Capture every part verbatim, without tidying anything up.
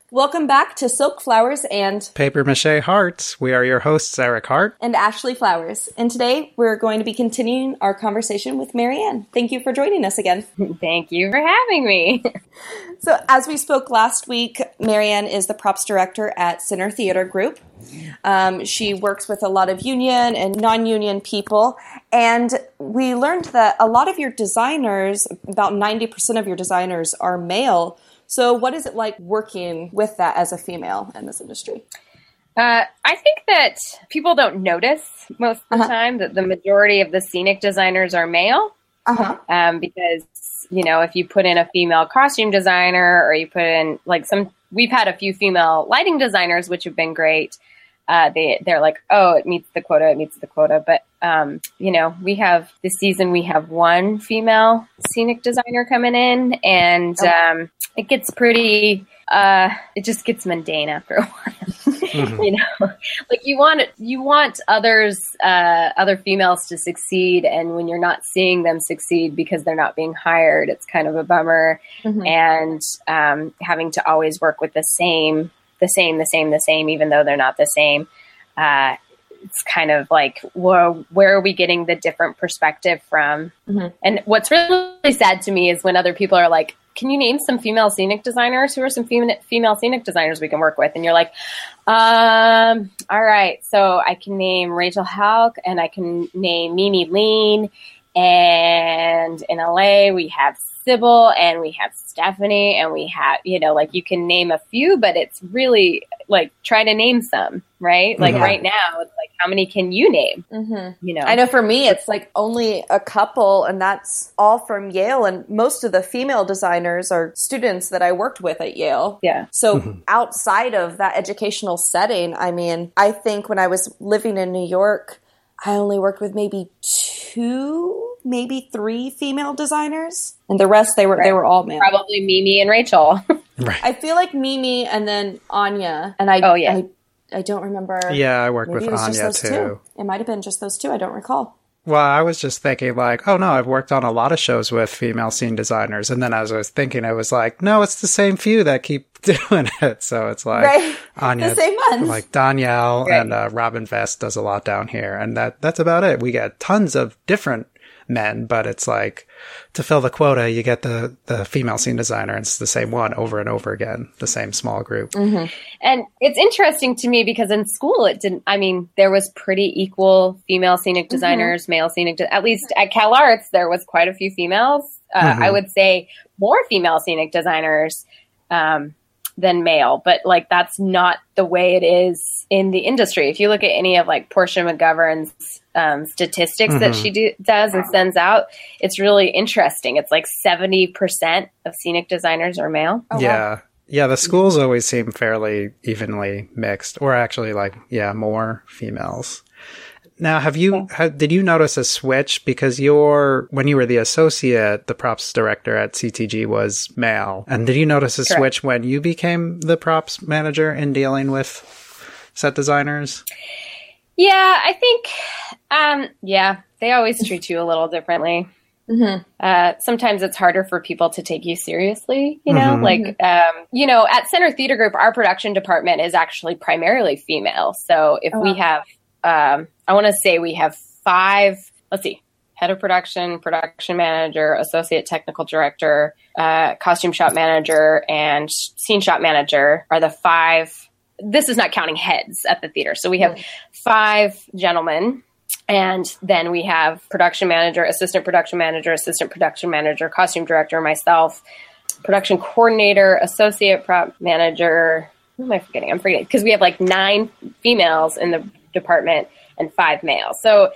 Welcome back to Silk Flowers and Paper Mache Hearts. We are your hosts, Eric Hart and Ashley Flowers. And today we're going to be continuing our conversation with Marianne. Thank you for joining us again. Thank you for having me. So as we spoke last week, Marianne is the props director at Center Theater Group. Um, she works with a lot of union and non-union people. And we learned that a lot of your designers, about ninety percent of your designers are male. So what is it like working with that as a female in this industry? Uh, I think that people don't notice most of the uh-huh. time that the majority of the scenic designers are male. Uh-huh. Um, because, you know, if you put in a female costume designer or you put in like some, we've had a few female lighting designers, which have been great. Uh, they, they're like, oh, it meets the quota, it meets the quota. But, um, you know, we have this season, we have one female scenic designer coming in and, um, it gets pretty, uh, it just gets mundane after a while, mm-hmm. you know, like you want, you want others, uh, other females to succeed. And when you're not seeing them succeed because they're not being hired, it's kind of a bummer. Mm-hmm. And, um, having to always work with the same the same, the same, the same, even though they're not the same. Uh, it's kind of like, where, where are we getting the different perspective from? Mm-hmm. And what's really sad to me is when other people are like, can you name some female scenic designers? Who are some fem- female scenic designers we can work with? And you're like, um, all right, so I can name Rachel Hauk and I can name Mimi Lean. And in L A we have Sybil and we have Stephanie and we have, you know, like you can name a few, but it's really like try to name some, right? Like yeah. right now, it's like, how many can you name? Mm-hmm. You know, I know for me, it's like only a couple and that's all from Yale. And most of the female designers are students that I worked with at Yale. Yeah. So mm-hmm. outside of that educational setting, I mean, I think when I was living in New York, I only worked with maybe two, maybe three female designers, and the rest they were right. they were all male. Probably Mimi and Rachel. Right. I feel like Mimi and then Anya, and I. Oh yeah. I, I don't remember. Yeah, I worked maybe with Anya too. too. It might have been just those two. I don't recall. Well, I was just thinking like, oh no, I've worked on a lot of shows with female scene designers. And then as I was thinking, I was like, no, it's the same few that keep doing it. So it's like right. Anya, the same ones. like Danielle right. and uh, Robin Vest does a lot down here. And that that's about it. We get tons of different men, but it's like to fill the quota, you get the, the female scene designer and it's the same one over and over again, the same small group. Mm-hmm. And it's interesting to me because in school, it didn't, I mean, there was pretty equal female scenic designers, mm-hmm. male scenic, de- at least at Cal Arts, there was quite a few females. Uh, mm-hmm. I would say more female scenic designers, um, than male, but like that's not the way it is in the industry. If you look at any of like Portia McGovern's um, statistics mm-hmm. that she do, does and sends out, it's really interesting. It's like seventy percent of scenic designers are male. Oh, yeah. wow. Yeah. The schools always seem fairly evenly mixed, or actually like, yeah, more females. Now, have you, have, did you notice a switch? Because your, when you were the associate, the props director at C T G was male. And did you notice a Correct. switch when you became the props manager in dealing with set designers? Yeah, I think, um, yeah, they always treat you a little differently. Mm-hmm. Uh, sometimes it's harder for people to take you seriously, you know, mm-hmm. like, um, you know, at Center Theater Group, our production department is actually primarily female. So if oh, we have, um, I want to say we have five, let's see, head of production, production manager, associate technical director, uh, costume shop manager, and scene shop manager are the five. This is not counting heads at the theater. So we have mm-hmm. five gentlemen. And then we have production manager, assistant production manager, assistant production manager, costume director, myself, production coordinator, associate prop manager. Who am I forgetting? I'm forgetting because we have like nine females in the department and five males. So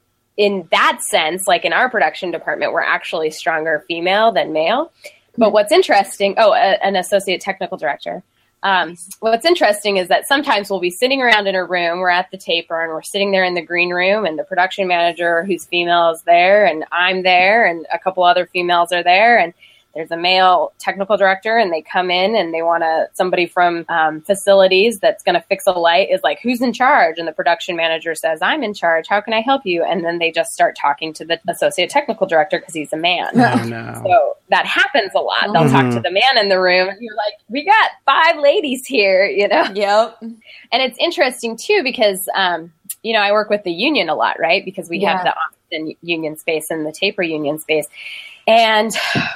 in that sense, like in our production department, we're actually stronger female than male. But what's interesting, oh, a, an associate technical director. Um, what's interesting is that sometimes we'll be sitting around in a room, we're at the taper and we're sitting there in the green room and the production manager who's female is there and I'm there and a couple other females are there. And there's a male technical director and they come in and they want to, somebody from um, facilities that's going to fix a light is like, who's in charge? And the production manager says, I'm in charge. How can I help you? And then they just start talking to the associate technical director because he's a man. Oh, no. So that happens a lot. They'll Mm-hmm. talk to the man in the room and you're like, we got five ladies here, you know? Yep. And it's interesting too, because, um, you know, I work with the union a lot, right? Because we Yeah. have the Austin union space and the Taper union space. And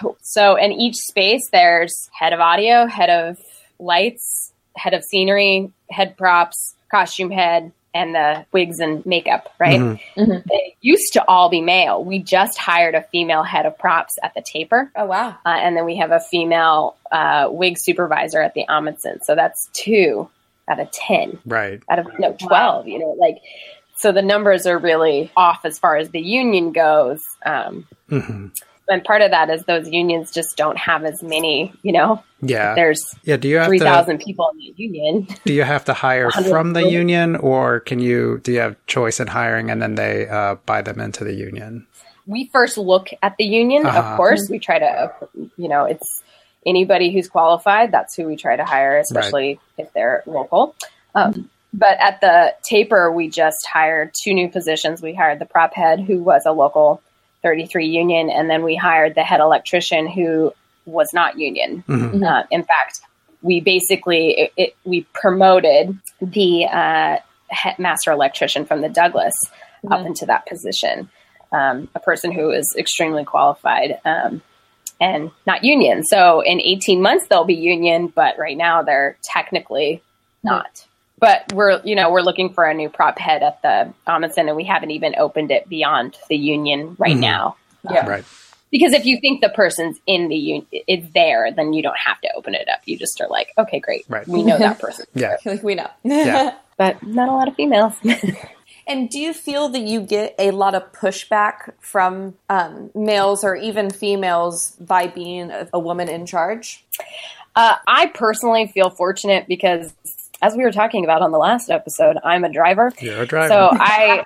so in each space, there's head of audio, head of lights, head of scenery, head props, costume head, and the wigs and makeup, right? Mm-hmm. Mm-hmm. They used to all be male. We just hired a female head of props at the Taper. Oh, wow. Uh, and then we have a female uh, wig supervisor at the Amundsen. So that's two out of ten. Right. Out of, no, twelve, you know, like, so the numbers are really off as far as the union goes. Um, Mm-hmm. and part of that is those unions just don't have as many, you know, Yeah. there's Yeah. Do you have three to, thousand people in the union. do you have to hire one hundred from the people. union, or can you, do you have choice in hiring and then they uh, buy them into the union? We first look at the union, Uh-huh. of course. We try to, you know, it's anybody who's qualified. That's who we try to hire, especially if they're local. Um, but at the Taper, we just hired two new positions. We hired the prop head, who was a local thirty-three union, and then we hired the head electrician, who was not union. Mm-hmm. Uh, in fact, we basically it, it, we promoted the uh, head master electrician from the Douglas Mm-hmm. up into that position. Um, a person who is extremely qualified um, and not union. So in eighteen months, they'll be union, but right now they're technically not. But we're, you know, we're looking for a new prop head at the Amundsen, and we haven't even opened it beyond the union right Mhm. now. Yeah. Right. Because if you think the person's in the union, it's there, then you don't have to open it up. You just are like, okay, great. Right. We know that person. Yeah. Like we know. Yeah. But not a lot of females. And do you feel that you get a lot of pushback from um, males or even females by being a, a woman in charge? Uh, I personally feel fortunate because, as we were talking about on the last episode, I'm a driver. You're a driver. So I,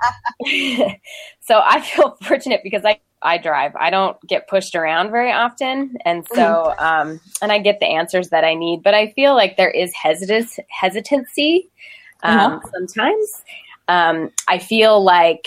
so I feel fortunate because I, I drive. I don't get pushed around very often. And so, um, and I get the answers that I need, but I feel like there is hesitancy, hesitancy, um, Uh-huh. sometimes. Um, I feel like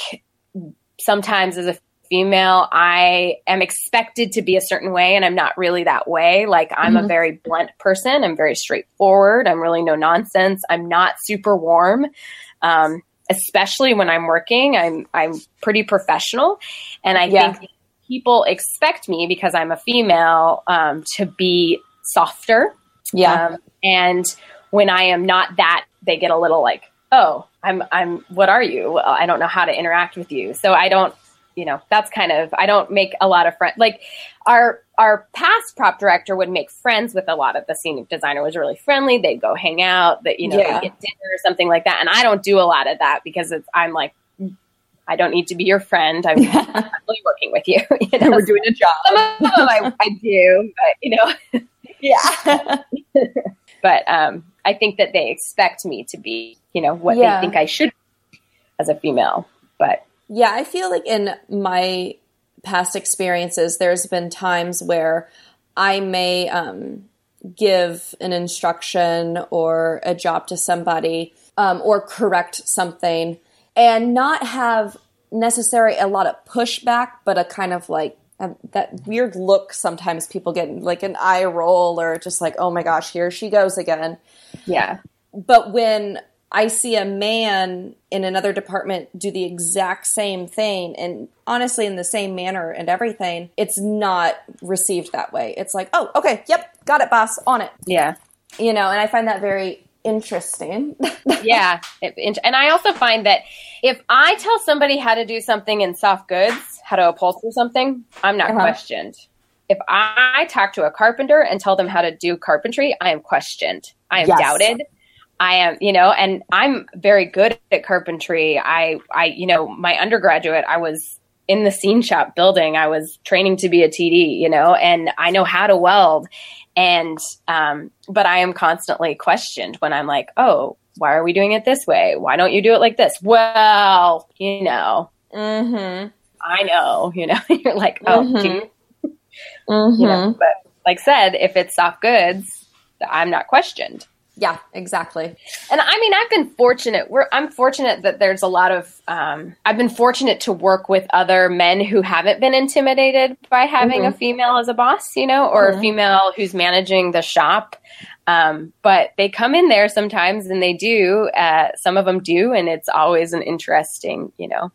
sometimes as a female, I am expected to be a certain way and I'm not really that way. Like I'm Mhm. a very blunt person. I'm very straightforward. I'm really no nonsense. I'm not super warm. Um, especially when I'm working, I'm, I'm pretty professional. And I Yeah. think people expect me because I'm a female, um, to be softer. Yeah. Um, and when I am not that, they get a little like, oh, I'm, I'm, what are you? Well, I don't know how to interact with you. So I don't, you know, that's kind of, I don't make a lot of friends. Like our, our past prop director would make friends with a lot of the scenic designer, was really friendly. They'd go hang out, that, you know, Yeah. they'd get dinner or something like that. And I don't do a lot of that because it's, I'm like, I don't need to be your friend. I'm really working with you. You know, We're doing a job. some of them I, I do, but you know, Yeah. but um, I think that they expect me to be, you know, what Yeah. they think I should be as a female. But Yeah, I feel like in my past experiences, there's been times where I may um, give an instruction or a job to somebody um, or correct something and not have necessarily a lot of pushback, but a kind of like a, that weird look sometimes people get, like an eye roll or just like, oh my gosh, here she goes again. yeah, But when I see a man in another department do the exact same thing and honestly in the same manner and everything, it's not received that way. It's like, oh, okay, yep, got it, boss, on it. yeah, You know, and I find that very interesting. yeah. It- and I also find that if I tell somebody how to do something in soft goods, how to upholster something, I'm not Uh-huh. questioned. If I talk to a carpenter and tell them how to do carpentry, I am questioned. I am Yes. doubted. I am, you know, and I'm very good at carpentry. I, I, you know, my undergraduate, I was in the scene shop building. I was training to be a T D, you know, and I know how to weld. And, um, but I am constantly questioned when I'm like, oh, why are we doing it this way? Why don't you do it like this? Well, you know, Mm-hmm. I know, you know, you're like, oh, Mhm. dude, Mm-hmm. you know, but like said, if it's soft goods, I'm not questioned. Yeah, exactly. And I mean, I've been fortunate. We're, I'm fortunate that there's a lot of, um, I've been fortunate to work with other men who haven't been intimidated by having mm-hmm. a female as a boss, you know, or mm-hmm. a female who's managing the shop. Um, but they come in there sometimes and they do, uh, some of them do. And it's always an interesting, you know,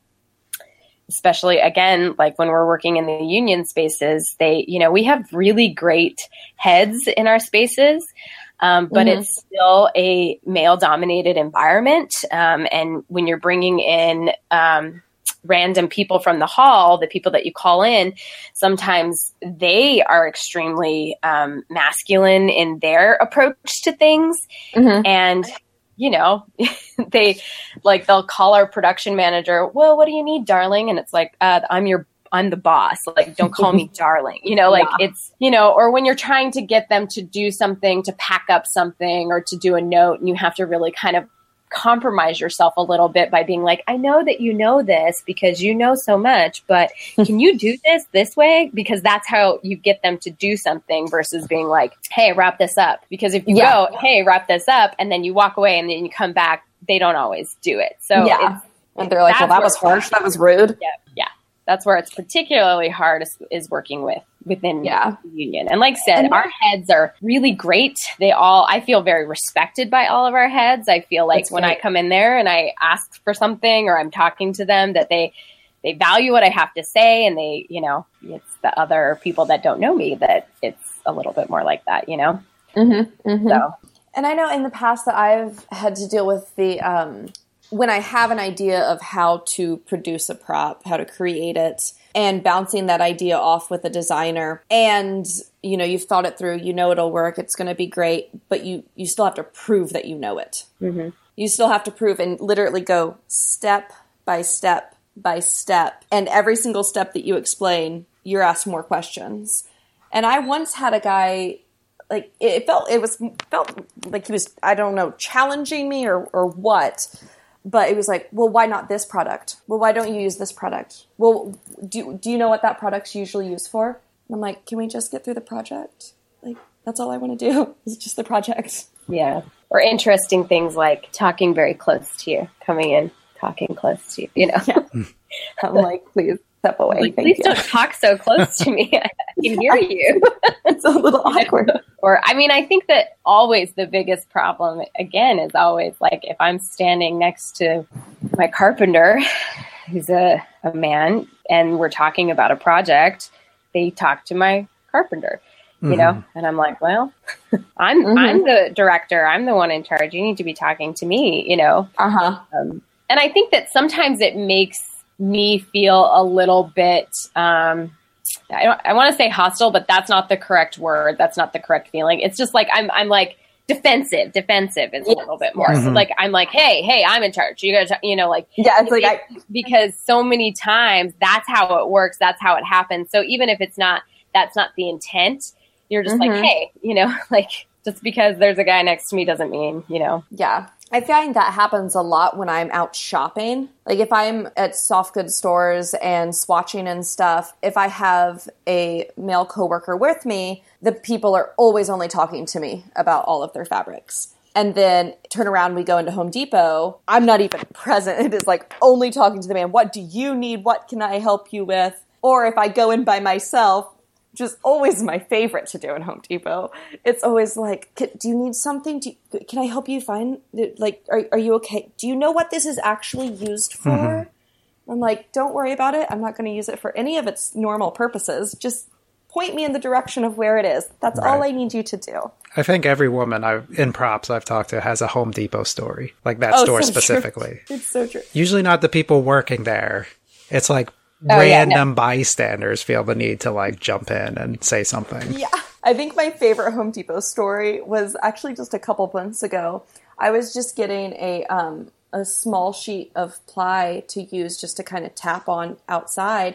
especially again, like when we're working in the union spaces, they, you know, we have really great heads in our spaces. Um, but mm-hmm. it's still a male-dominated environment. Um, and when you're bringing in um, random people from the hall, the people that you call in, sometimes they are extremely um, masculine in their approach to things. Mm-hmm. And, you know, they like they'll call our production manager, well, what do you need, darling? And it's like, uh, I'm your I'm the boss. Like, don't call me darling, you know, like yeah. it's, you know, or when you're trying to get them to do something, to pack up something or to do a note, and you have to really kind of compromise yourself a little bit by being like, I know that you know this because you know so much, but can you do this this way? Because that's how you get them to do something versus being like, hey, wrap this up. Because if you yeah. go, hey, wrap this up, and then you walk away and then you come back, they don't always do it. So yeah. it's, and they're like, well, that was harsh. That was rude. Yeah. Yeah. That's where it's particularly hard is, is working with within yeah. the union. And like I said, and our heads are really great. They all, I feel very respected by all of our heads. I feel like when great. I come in there and I ask for something or I'm talking to them that they, they value what I have to say. And they, you know, it's the other people that don't know me that it's a little bit more like that, you know? Mm-hmm, mm-hmm. So, and I know in the past that I've had to deal with the, um, when I have an idea of how to produce a prop, how to create it, and bouncing that idea off with a designer, and, you know, you've thought it through, you know it'll work, it's going to be great, but you, you still have to prove that you know it. Mm-hmm. You still have to prove and literally go step by step by step, and every single step that you explain, you're asked more questions. And I once had a guy, like, it felt, it was, felt like he was, I don't know, challenging me or, or what. But it was like, well, why not this product? Well, why don't you use this product? Well, do, do you know what that product's usually used for? And I'm like, can we just get through the project? Like, that's all I want to do is just the project. Yeah. Or interesting things like talking very close to you, coming in, talking close to you, you know? Yeah. I'm like, please step away. Like, please you. Don't talk so close to me. I can hear you. It's a little awkward. Or, I mean, I think that always the biggest problem, again, is always like if I'm standing next to my carpenter, who's a, a man, and we're talking about a project, they talk to my carpenter, you mm-hmm. know? And I'm like, well, I'm mm-hmm. I'm the director. I'm the one in charge. You need to be talking to me, you know? Uh-huh. Um, and I think that sometimes it makes me feel a little bit... Um, I don't, I want to say hostile, but that's not the correct word. That's not the correct feeling. It's just like, I'm, I'm like defensive, defensive is a little bit more. Mm-hmm. So like, I'm like, Hey, Hey, I'm in charge. You guys, you know, like, yeah, it's like, I, because so many times that's how it works. That's how it happens. So even if it's not, that's not the intent, you're just mm-hmm. like, hey, you know, like just because there's a guy next to me doesn't mean, you know. Yeah. I find that happens a lot when I'm out shopping. Like if I'm at soft goods stores and swatching and stuff, if I have a male coworker with me, the people are always only talking to me about all of their fabrics. And then turn around, we go into Home Depot. I'm not even present. It is like only talking to the man. What do you need? What can I help you with? Or if I go in by myself, which is always my favorite to do in Home Depot. It's always like, do you need something? Do you, can I help you find, like, are, are you okay? Do you know what this is actually used for? Mm-hmm. I'm like, don't worry about it. I'm not going to use it for any of its normal purposes. Just point me in the direction of where it is. That's right. All I need you to do. I think every woman I've, in props I've talked to has a Home Depot story, like that oh, store so specifically. True. It's so true. Usually not the people working there. It's like, Oh, random yeah, no. bystanders feel the need to like jump in and say something. Yeah. I think my favorite Home Depot story was actually just a couple months ago. I was just getting a um, a small sheet of ply to use just to kind of tap on outside.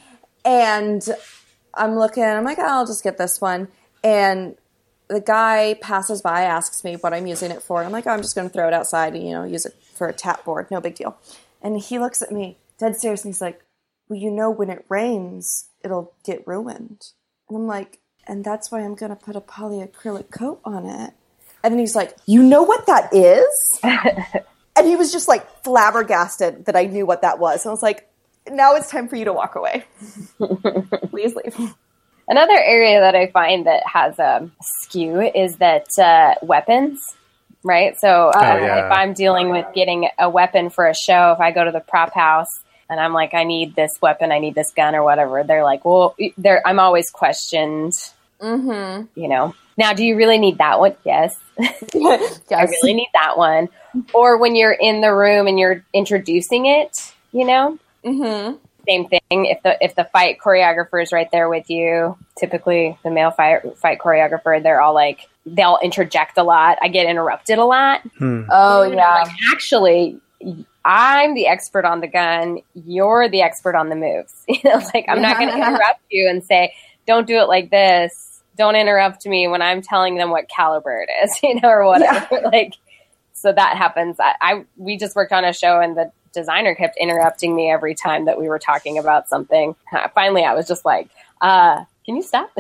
And I'm looking, I'm like, oh, I'll just get this one. And the guy passes by, asks me what I'm using it for. I'm like, oh, I'm just going to throw it outside and, you know, use it for a tap board. No big deal. And he looks at me dead serious and he's like, well, you know, when it rains, it'll get ruined. And I'm like, and that's why I'm going to put a polyacrylic coat on it. And then he's like, you know what that is? And he was just like flabbergasted that I knew what that was. And I was like, now it's time for you to walk away. Please leave. Another area that I find that has a skew is that uh, weapons, right? So uh, oh, yeah. if I'm dealing with getting a weapon for a show, if I go to the prop house and I'm like, I need this weapon, I need this gun or whatever, they're like, well, they're, I'm always questioned, mm-hmm. you know. Now, do you really need that one? Yes. yes. I really need that one. Or when you're in the room and you're introducing it, you know, mm-hmm. same thing. If the if the fight choreographer is right there with you, typically the male fight fight choreographer, they're all like, they'll interject a lot. I get interrupted a lot. Hmm. Oh, yeah. Like, actually, I'm the expert on the gun. You're the expert on the moves. You know, like, I'm not going to interrupt you and say, don't do it like this. Don't interrupt me when I'm telling them what caliber it is, you know, or whatever. Yeah. Like, so that happens. I, I we just worked on a show and the designer kept interrupting me every time that we were talking about something. Finally, I was just like, uh, can you stop?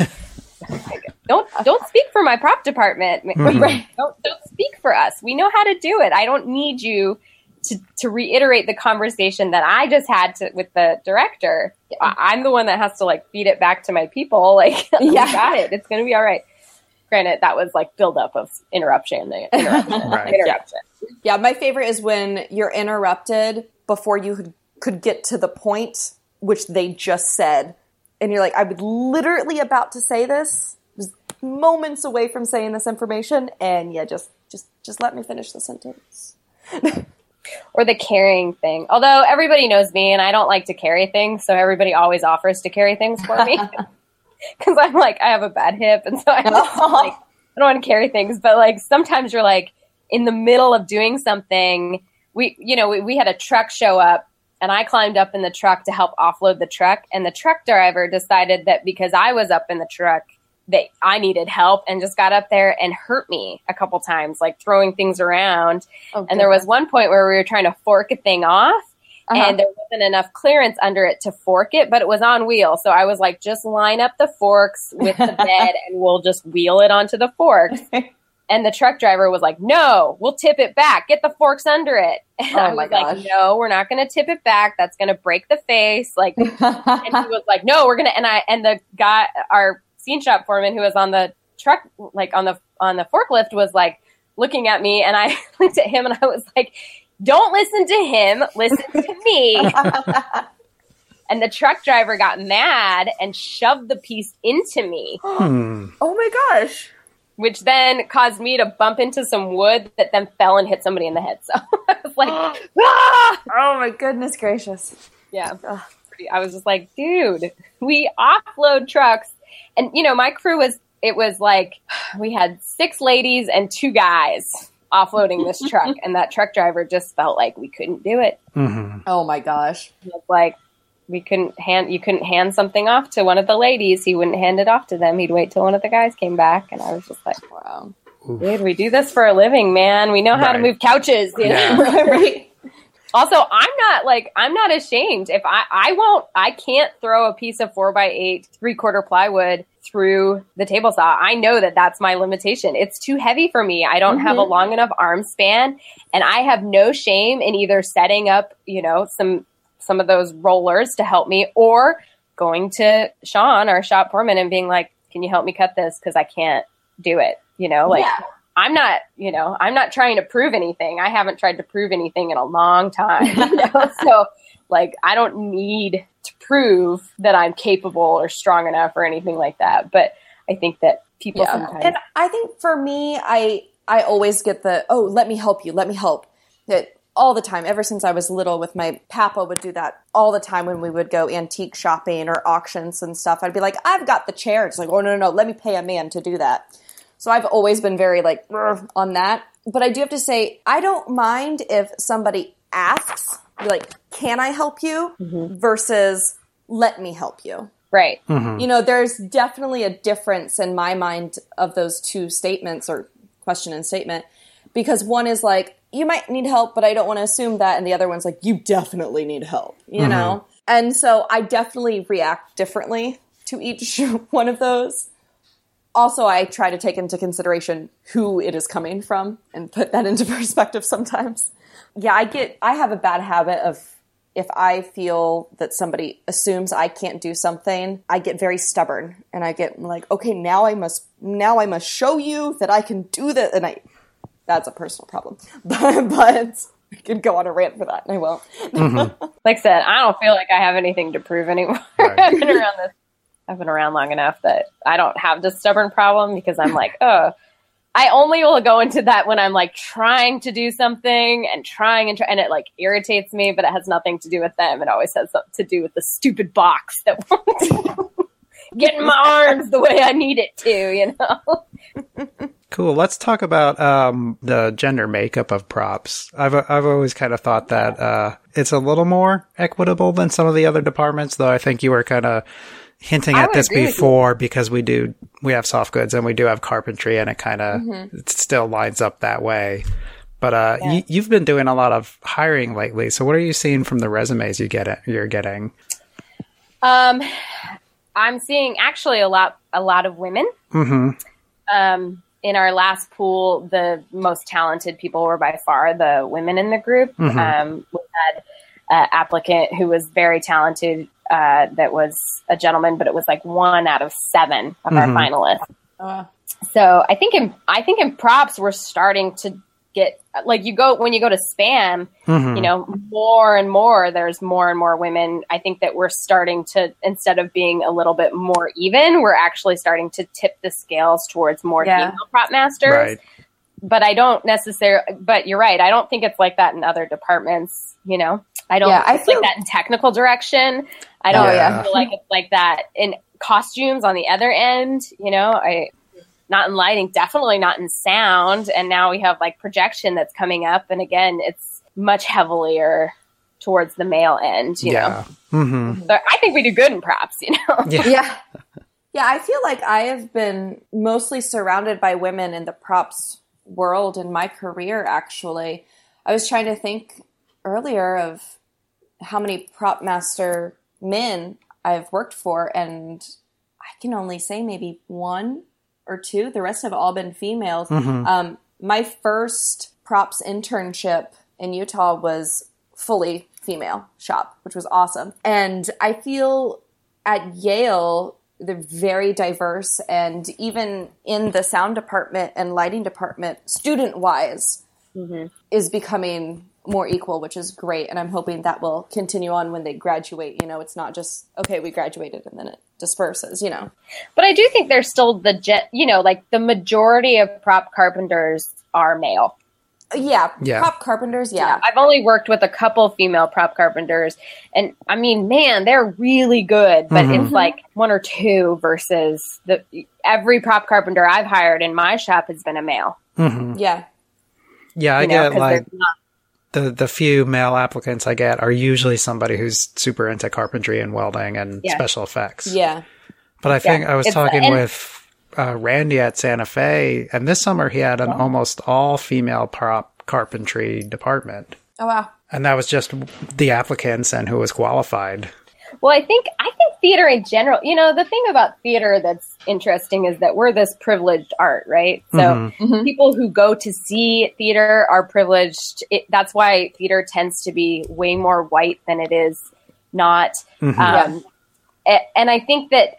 don't don't speak for my prop department. Mm-hmm. Don't don't speak for us. We know how to do it. I don't need you to, to reiterate the conversation that I just had to, with the director. I, I'm the one that has to like feed it back to my people. Like, yeah, I got it. It's going to be all right. Granted, that was like buildup of interruption. Interruption. Right. interruption. Yeah. yeah, my favorite is when you're interrupted before you could, could get to the point which they just said. And you're like, I was literally about to say this. I was moments away from saying this information. And yeah, just, just, just let me finish the sentence. Or the carrying thing. Although everybody knows me and I don't like to carry things, so everybody always offers to carry things for me. Because I'm like, I have a bad hip, and so I'm just like, I don't want to carry things. But like sometimes you're like in the middle of doing something. We, you know, we, we had a truck show up, and I climbed up in the truck to help offload the truck. And the truck driver decided that because I was up in the truck, that I needed help, and just got up there and hurt me a couple times, like throwing things around. Oh, and there was one point where we were trying to fork a thing off, uh-huh. and there wasn't enough clearance under it to fork it, but it was on wheels. So I was like, just line up the forks with the bed and we'll just wheel it onto the forks. And the truck driver was like, no, we'll tip it back. Get the forks under it. And oh I was like, no, we're not going to tip it back. That's going to break the face. Like, and he was like, no, we're going to, and I, and the guy, our scene shop foreman who was on the truck, like on the, on the forklift was like looking at me, and I looked at him and I was like, don't listen to him. Listen to me. And the truck driver got mad and shoved the piece into me. Hmm. Oh my gosh. Which then caused me to bump into some wood that then fell and hit somebody in the head. So I was like, ah! Oh my goodness gracious. Yeah. I was just like, dude, we offload trucks. And, you know, my crew was, it was like, we had six ladies and two guys offloading this truck. And that truck driver just felt like we couldn't do it. Mm-hmm. Oh my gosh. It was like, we couldn't hand, you couldn't hand something off to one of the ladies. He wouldn't hand it off to them. He'd wait till one of the guys came back. And I was just like, wow, Oof. Dude, we do this for a living, man. We know how right. to move couches. You yeah. know? Right? Also, I'm not like, I'm not ashamed. If I, I won't, I can't throw a piece of four by eight, three quarter plywood through the table saw. I know that that's my limitation. It's too heavy for me. I don't mm-hmm. have a long enough arm span, and I have no shame in either setting up, you know, some, some of those rollers to help me, or going to Sean, our shop foreman, and being like, can you help me cut this? Cause I can't do it. You know, like, yeah. I'm not, you know, I'm not trying to prove anything. I haven't tried to prove anything in a long time. You know? So, like, I don't need to prove that I'm capable or strong enough or anything like that. But I think that people yeah. sometimes. And I think for me, I I always get the, oh, let me help you, let me help. That all the time, ever since I was little with my papa would do that all the time when we would go antique shopping or auctions and stuff. I'd be like, I've got the chair. It's like, oh, no, no, no, let me pay a man to do that. So I've always been very like on that. But I do have to say, I don't mind if somebody asks, like, can I help you? Mm-hmm. Versus let me help you. Right. Mm-hmm. You know, there's definitely a difference in my mind of those two statements, or question and statement, because one is like, you might need help, but I don't want to assume that. And the other one's like, you definitely need help, you mm-hmm. know? And so I definitely react differently to each one of those. also, I try to take into consideration who it is coming from and put that into perspective sometimes. Yeah, I get, I have a bad habit of, if I feel that somebody assumes I can't do something, I get very stubborn and I get like, okay, now I must, now I must show you that I can do that. And I, that's a personal problem, but, but I could go on a rant for that and I won't. Mm-hmm. Like I said, I don't feel like I have anything to prove anymore. Right. I've been around this. I've been around long enough that I don't have this stubborn problem because I'm like, oh, I only will go into that when I'm like trying to do something and trying and try, and it like irritates me, but it has nothing to do with them. It always has something to do with the stupid box that won't get in my arms the way I need it to, you know? Cool. Let's talk about um, the gender makeup of props. I've I've always kind of thought that uh, it's a little more equitable than some of the other departments, though I think you were kind of hinting I at would this agree with before because we do we have soft goods and we do have carpentry, and it kind of Mm-hmm. it still lines up that way. But uh, Yeah. y- you've been doing a lot of hiring lately. So what are you seeing from the resumes you get you're getting? Um, I'm seeing actually a lot, a lot of women. Mm-hmm. Um, in our last pool, the most talented people were by far the women in the group. Mhm. Um, we had an applicant who was very talented. Uh, that was a gentleman, but it was like one out of seven of our Mhm. finalists. Uh, So I think in I think in props we're starting to get like you go when you go to spam, Mm-hmm. you know, more and more there's more and more women. I think that we're starting to, instead of being a little bit more even, we're actually starting to tip the scales towards more Yeah. female prop masters. Right. But I don't necessarily, but you're right. I don't think it's like that in other departments, you know, I don't Yeah, I think it's like feel- that in technical direction. I don't Yeah. feel like it's like that in costumes on the other end, you know, I, not in lighting, definitely not in sound. And now we have like projection that's coming up. And again, it's much heavier towards the male end, you Yeah. Mm-hmm. know. So I think we do good in props, you know. Yeah. yeah. Yeah, I feel like I have been mostly surrounded by women in the props world in my career, actually. I was trying to think earlier of how many prop master men I've worked for, and I can only say maybe one or two. The rest have all been females. Mhm. Um, my first props internship in Utah was fully female shop, which was awesome. And I feel at Yale, they're very diverse, and even in the sound department and lighting department, student-wise, Mm-hmm. is becoming more equal, which is great. And I'm hoping that will continue on when they graduate. You know, it's not just, okay, we graduated and then it disperses, you know. But I do think there's still the jet, you know, like the majority of prop carpenters are male. Yeah, Yeah. prop carpenters, yeah. I've only worked with a couple female prop carpenters, and I mean, man, they're really good, but Mhm. it's like one or two versus the every prop carpenter I've hired in my shop has been a male. Mm-hmm. Yeah. Yeah, I you know, get 'cause like they're not- the the few male applicants I get are usually somebody who's super into carpentry and welding and Yeah. special effects. Yeah. But I think Yeah, I was it's- talking and- with uh, Randy at Santa Fe, and this summer he had an almost all female prop carpentry department, Oh, wow. and that was just the applicants and who was qualified. Well, I think I think theater in general, you know, the thing about theater that's interesting is that we're this privileged art, right? So Mhm. Mhm. people who go to see theater are privileged. It, that's why theater tends to be way more white than it is not. Mhm. Um, a- and I think that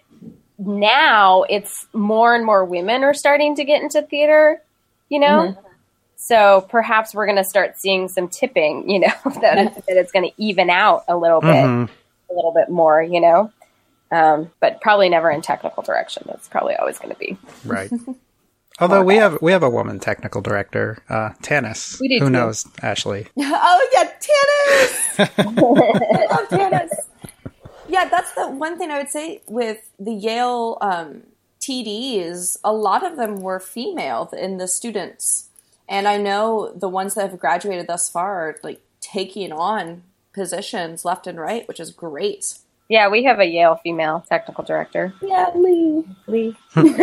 now it's more and more women are starting to get into theater, you know? So perhaps we're going to start seeing some tipping, you know, that, that it's going to even out a little bit, Mhm. a little bit more, you know? Um, but probably never in technical direction. That's probably always going to be. Right. Although we have we have a woman technical director, uh, Tanis. We do Who too. knows, Ashley? Oh, yeah, Tanis! I love Tanis. Yeah, that's the one thing I would say with the Yale um, T Ds. A lot of them were female in the students. And I know the ones that have graduated thus far are like taking on positions left and right, which is great. Yeah, we have a Yale female technical director. Yeah, Lee. Lee.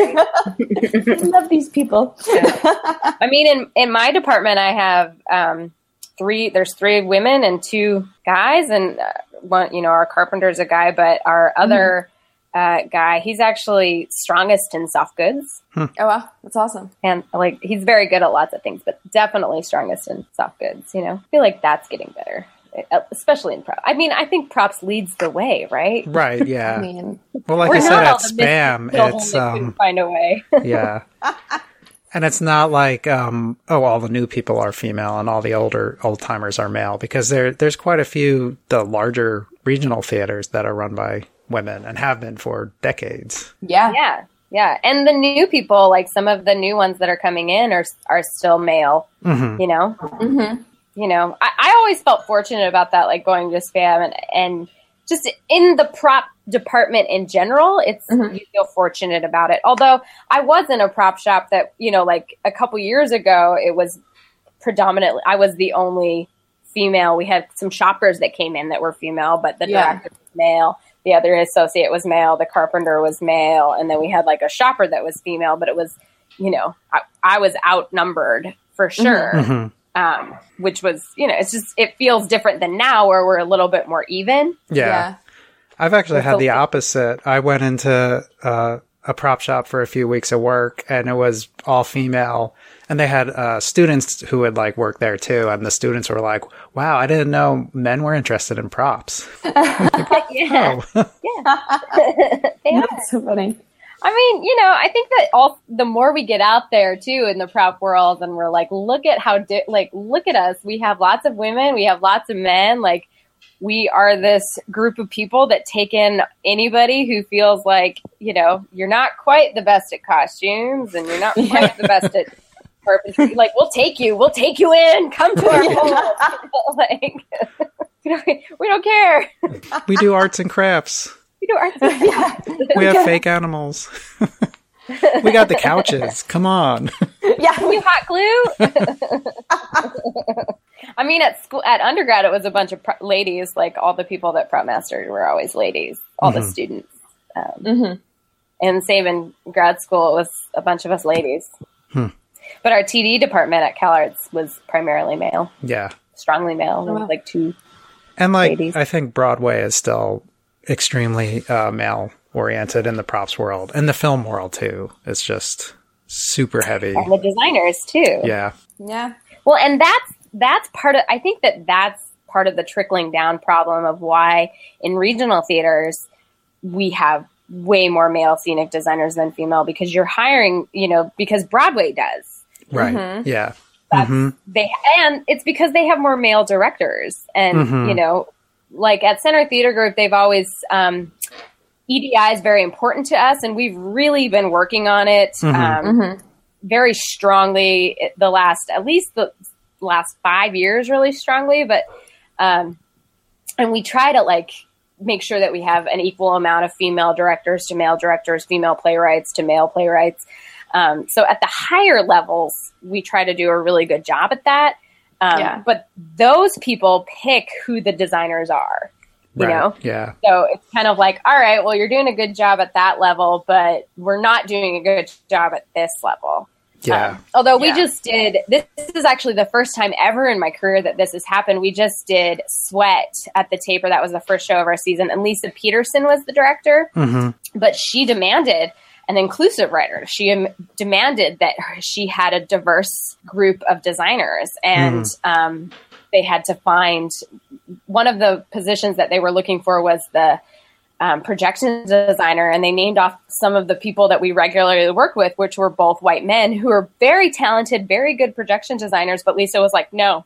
I love these people. I mean, in, in my department, I have um, three, there's three women and two guys, and uh, one, you know, our carpenter's a guy, but our other uh, guy. He's actually strongest in soft goods. Oh, wow. That's awesome. And like, he's very good at lots of things, but definitely strongest in soft goods. You know, I feel like that's getting better, especially in prop. I mean, I think props leads the way, right? Right. Yeah. I mean, Well, like We're I said not at all the Spam, misfit children it's that couldn't um, find a way. yeah. And it's not like, um, oh, all the new people are female and all the older old timers are male, because there there's quite a few the larger regional theaters that are run by women and have been for decades. yeah. Yeah. Yeah. And the new people, like some of the new ones that are coming in are, are still male, Mm-hmm. you know? Mm-hmm. You know, I, I always felt fortunate about that, like going to Spam and, and just in the prop department in general, it's, Mhm. you feel fortunate about it. Although I was in a prop shop that, you know, like a couple years ago, it was predominantly, I was the only female. We had some shoppers that came in that were female, but the Yeah. director was male. The other associate was male. The carpenter was male. And then we had like a shopper that was female, but it was, you know, I, I was outnumbered for sure. Mm-hmm. Um, which was, you know, it's just, it feels different than now where we're a little bit more even. Yeah. I've actually We're had the so- opposite. I went into uh, a prop shop for a few weeks of work, and it was all female. And they had uh, students who would like work there too. And the students were like, wow, I didn't know men were interested in props. Yeah. Oh. They are. That's so funny. I mean, you know, I think that all the more we get out there too in the prop world, and we're like, look at how, di- like, look at us. We have lots of women. We have lots of men. Like, we are this group of people that take in anybody who feels like, you know, you're not quite the best at costumes and you're not quite the best at carpentry. Like, we'll take you. We'll take you in. Come to our home. Like, we don't, we don't care. We do arts and crafts. We do our Yeah. We have fake animals. We got the couches. Come on. Yeah. we hot glue. I mean, at school, at undergrad, it was a bunch of pro- ladies. Like all the people that prop mastered were always ladies. All the Mhm. students, um, Mm-hmm. and same in grad school, it was a bunch of us ladies. Hmm. But our T D department at CalArts was primarily male, Yeah. strongly male. There was wow. like two. And like, Ladies. I think Broadway is still extremely uh, male oriented in the props world, and the film world too. It's just super heavy. And the designers too. Yeah. Yeah. Well, and that's that's part of. I think that that's part of the trickling down problem of why in regional theaters we have way more male scenic designers than female, because you're hiring, you know, because Broadway does. Right. Mhm. Yeah. That's, Mhm. They and it's because they have more male directors, and Mhm. you know, like at Center Theater Group, they've always um, E D I is very important to us, and we've really been working on it. Mhm. Um, Mm-hmm. very strongly the last, at least the last five years, really strongly. But, um, and we try to like make sure that we have an equal amount of female directors to male directors, female playwrights to male playwrights. Um, so at the higher levels, we try to do a really good job at that. Um, Yeah. But those people pick who the designers are, you Right. know? Yeah. So it's kind of like, all right, well, you're doing a good job at that level, but we're not doing a good job at this level. Yeah. Um, although we Yeah. just did, this is actually the first time ever in my career that this has happened. We just did Sweat at the Taper. That was the first show of our season. And Lisa Peterson was the director, hmm but she demanded an inclusive writer. She um, demanded that her- she had a diverse group of designers, and um, they had to find one of the positions that they were looking for was the um, projection designer, and they named off some of the people that we regularly work with, which were both white men who are very talented, very good projection designers. But Lisa was like, no,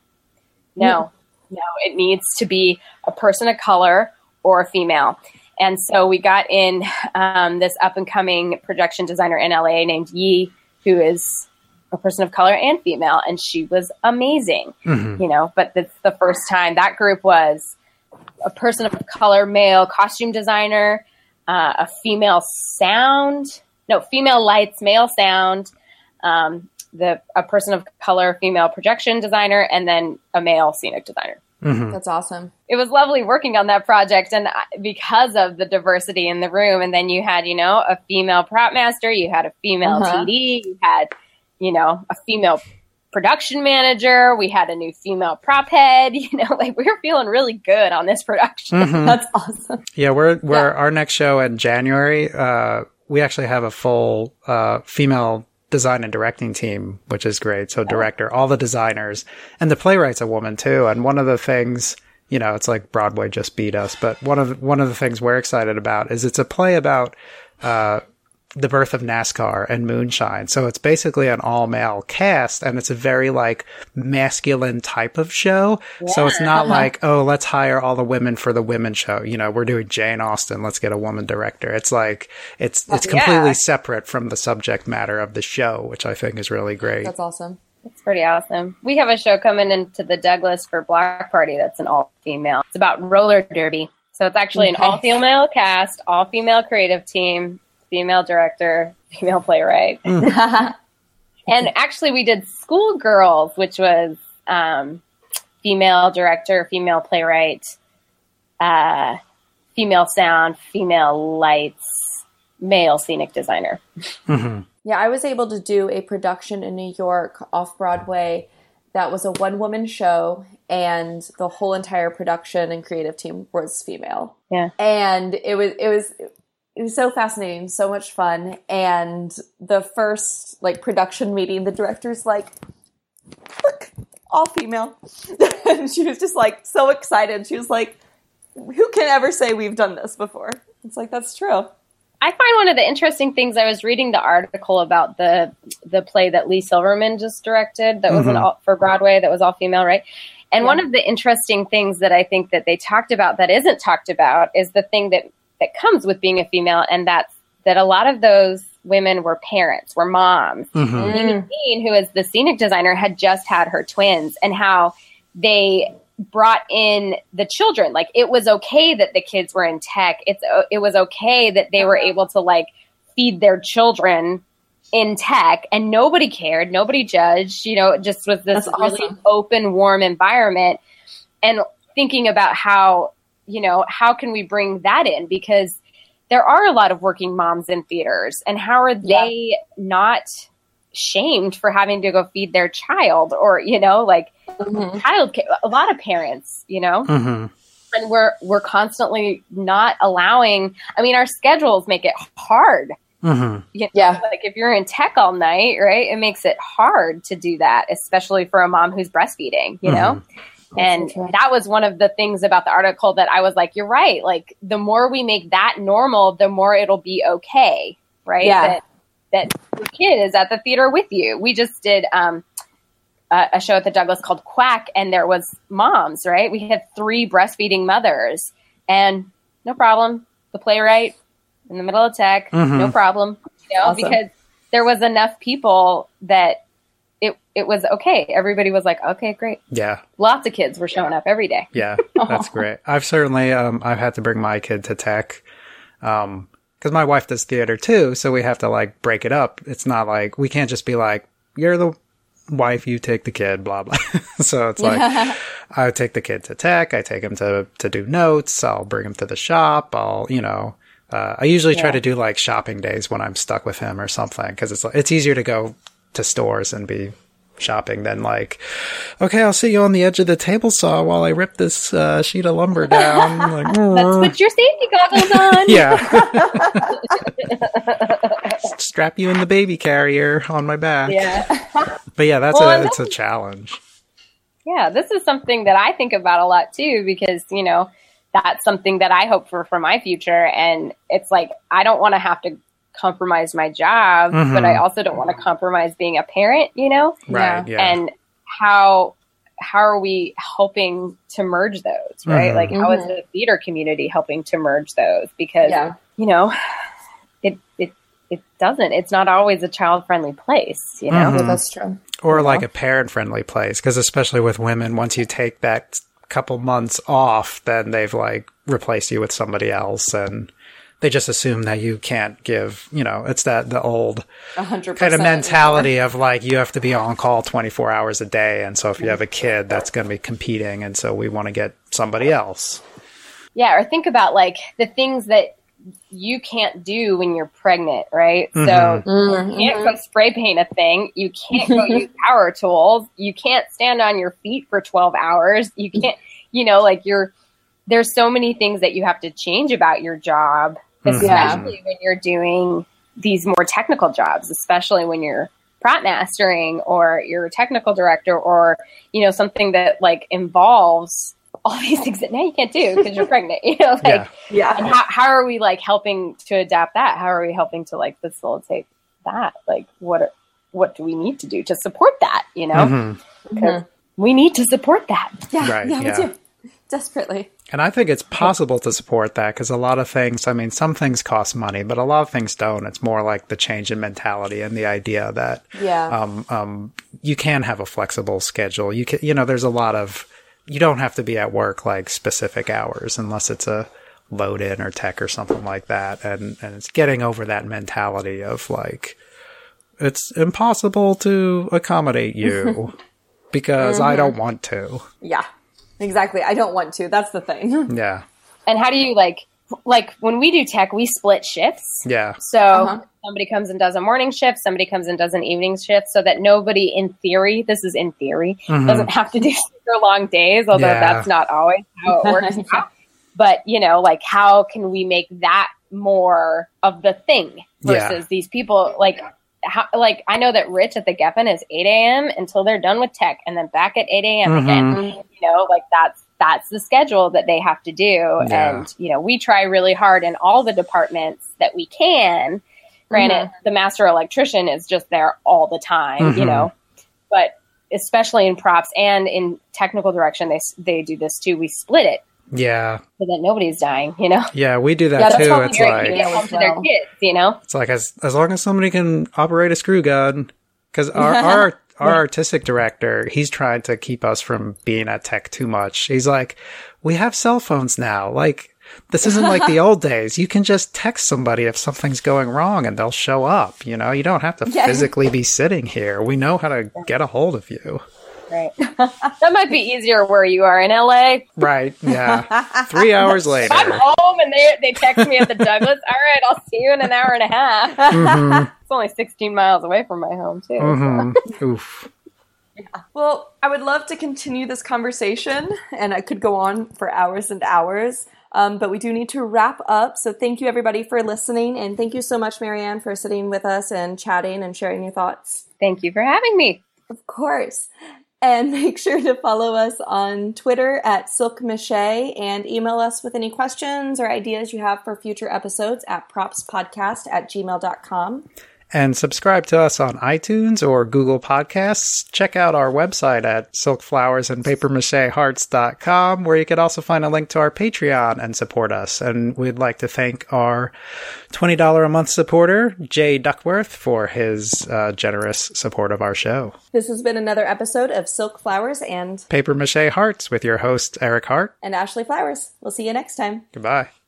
no, no, it needs to be a person of color or a female. And so we got in um, this up and coming projection designer in L A named Yi, who is a person of color and female, and she was amazing, hmm you know, but that's the first time. That group was a person of color, male costume designer, uh, a female sound, no, female lights, male sound, um, the a person of color, female projection designer, and then a male scenic designer. hmm That's awesome. It was lovely working on that project, and I- because of the diversity in the room. And then you had, you know, a female prop master, you had a female Uh-huh. T D, you had, you know, a female production manager. We had a new female prop head. You know, like we were feeling really good on this production. Mm-hmm. That's awesome. Yeah, we're we're yeah. our next show in January. Uh, we actually have a full uh, female design and directing team, which is great. So director, all the designers, and the playwright's a woman too. And one of the things, you know, it's like Broadway just beat us, but one of the, one of the things we're excited about is it's a play about uh, the birth of NASCAR and moonshine. So it's basically an all male cast, and it's a very like masculine type of show. Yeah. So it's not uh-huh. like, oh, let's hire all the women for the women show. You know, we're doing Jane Austen. Let's get a woman director. It's like, it's, it's completely yeah. separate from the subject matter of the show, which I think is really great. That's awesome. It's pretty awesome. We have a show coming into the Douglas for Block Party that's an all female. It's about roller derby. So it's actually okay. an all female cast, all female creative team, female director, female playwright. Mm. And actually we did Schoolgirls, which was um, female director, female playwright, uh, female sound, female lights, male scenic designer. Mm-hmm. Yeah, I was able to do a production in New York off Broadway that was a one-woman show, and the whole entire production and creative team was female. Yeah. And it was it was It was so fascinating, so much fun. And the first like production meeting, the director's like, look, all female. And she was just like so excited. She was like, who can ever say we've done this before? It's like, that's true. I find one of the interesting things, I was reading the article about the the play that Lee Silverman just directed that was mm-hmm. an all, for Broadway, that was all female, right? And yeah. one of the interesting things that I think that they talked about that isn't talked about is the thing that that comes with being a female, and that's that a lot of those women were parents, were moms. Mm-hmm. And Amy Dean, who is the scenic designer, had just had her twins, and how they brought in the children. Like, it was okay that the kids were in tech. It's it was okay that they were able to like feed their children in tech, and nobody cared, nobody judged. You know, it just was this That's really awesome. open, warm environment. And thinking about how, you know, how can we bring that in? Because there are a lot of working moms in theaters, and how are they yeah. not shamed for having to go feed their child, or, you know, like mm-hmm. child care, a lot of parents, you know, mm-hmm. and we're, we're constantly not allowing, I mean, our schedules make it hard. Mm-hmm. You know, yeah. Like if you're in tech all night, right, it makes it hard to do that, especially for a mom who's breastfeeding, you mm-hmm. know? And so that was one of the things about the article that I was like, you're right. Like, the more we make that normal, the more it'll be okay, right? Yeah. That, that the kid is at the theater with you. We just did um, a, a show at the Douglas called Quack, and there was moms, right? We had three breastfeeding mothers, and no problem. The playwright in the middle of tech, mm-hmm. no problem. You know, Awesome. Because there was enough people that It it was okay. Everybody was like, okay, great. Yeah. Lots of kids were showing up every day. Yeah, that's great. I've certainly, um, I've had to bring my kid to tech, um, cause my wife does theater too. So we have to like break it up. It's not like, we can't just be like, you're the wife, you take the kid, blah, blah. So it's like, I take the kid to tech. I take him to, to do notes. I'll bring him to the shop. I'll, you know, uh, I usually try yeah. to do like shopping days when I'm stuck with him or something. Cause it's, it's easier to go to stores and be shopping than like, okay, I'll see you on the edge of the table saw while I rip this uh, sheet of lumber down. Like, let's put your safety goggles on. Yeah. Strap you in the baby carrier on my back. Yeah. But yeah, that's well, a it's a challenge. Yeah, this is something that I think about a lot too, because, you know, that's something that I hope for for my future. And it's like, I don't want to have to compromise my job, mm-hmm. but I also don't want to compromise being a parent, you know? Right. Yeah. And how how are we helping to merge those, right? Mm-hmm. Like, how is the theater community helping to merge those? Because, yeah. you know, it it it doesn't. It's not always a child-friendly place, you know? Mm-hmm. Yeah, that's true. Or yeah. like a parent-friendly place, because especially with women, once you take that couple months off, then they've like replaced you with somebody else, and they just assume that you can't give, you know, it's that the old one hundred percent kind of mentality of like, you have to be on call twenty-four hours a day. And so if you have a kid, that's going to be competing. And so we want to get somebody else. Yeah. Or think about like the things that you can't do when you're pregnant, right? Mm-hmm. So Mm-hmm. you can't go spray paint a thing. You can't go use power tools. You can't stand on your feet for twelve hours. You can't, you know, like you're, there's so many things that you have to change about your job, especially yeah. when you're doing these more technical jobs, especially when you're prop mastering or you're a technical director or, you know, something that like involves all these things that now you can't do because you're pregnant, you know, like, yeah. yeah. And how, how are we like helping to adapt that? How are we helping to like facilitate that? Like, what, are, what do we need to do to support that? You know, mm-hmm. because mm-hmm. we need to support that. Yeah. Right, yeah, yeah. we do. Desperately. And I think it's possible to support that because a lot of things, I mean, some things cost money, but a lot of things don't. It's more like the change in mentality and the idea that yeah. um, um, you can have a flexible schedule. You can, you know, there's a lot of, you don't have to be at work like specific hours unless it's a load in or tech or something like that. And, and it's getting over that mentality of like, it's impossible to accommodate you because mm-hmm. I don't want to. Yeah. Exactly. I don't want to. That's the thing. Yeah. And how do you like, like when we do tech, we split shifts. Yeah. So uh-huh. somebody comes and does a morning shift, somebody comes and does an evening shift so that nobody in theory, this is in theory, mm-hmm. doesn't have to do super long days, although yeah. that's not always how it works out. But, you know, like how can we make that more of the thing versus yeah. these people like, How, like, I know that Rich at the Geffen is eight a.m. until they're done with tech and then back at eight a.m. Mm-hmm. again. You know, like that's, that's the schedule that they have to do. Yeah. And, you know, we try really hard in all the departments that we can. Granted, mm-hmm. the master electrician is just there all the time, mm-hmm. you know, but especially in props and in technical direction, they, they do this too. We split it. Yeah. So that nobody's dying, you know? Yeah, we do that yeah, too. It's like, get home to their kids, you know? It's like as as long as somebody can operate a screw gun, because our, our, our artistic director, he's trying to keep us from being at tech too much. He's like, we have cell phones now. Like, this isn't like the old days. You can just text somebody if something's going wrong and they'll show up. You know, you don't have to yeah. physically be sitting here. We know how to get a hold of you. Right. That might be easier where you are in L A. Right. Yeah. Three hours later. I'm home and they they text me at the Douglas. All right, I'll see you in an hour and a half. Mm-hmm. It's only sixteen miles away from my home too. Mm-hmm. So. Oof. Yeah. Well, I would love to continue this conversation, and I could go on for hours and hours. Um, but we do need to wrap up. So thank you everybody for listening, and thank you so much, Marianne, for sitting with us and chatting and sharing your thoughts. Thank you for having me. Of course. And make sure to follow us on Twitter at Silk Mache and email us with any questions or ideas you have for future episodes at propspodcast at gmail dot com. And subscribe to us on iTunes or Google Podcasts. Check out our website at silk flowers and paper mache hearts dot com, where you could also find a link to our Patreon and support us. And we'd like to thank our twenty dollars a month supporter, Jay Duckworth, for his uh, generous support of our show. This has been another episode of Silk Flowers and Paper Mache Hearts with your host, Eric Hart. And Ashley Flowers. We'll see you next time. Goodbye.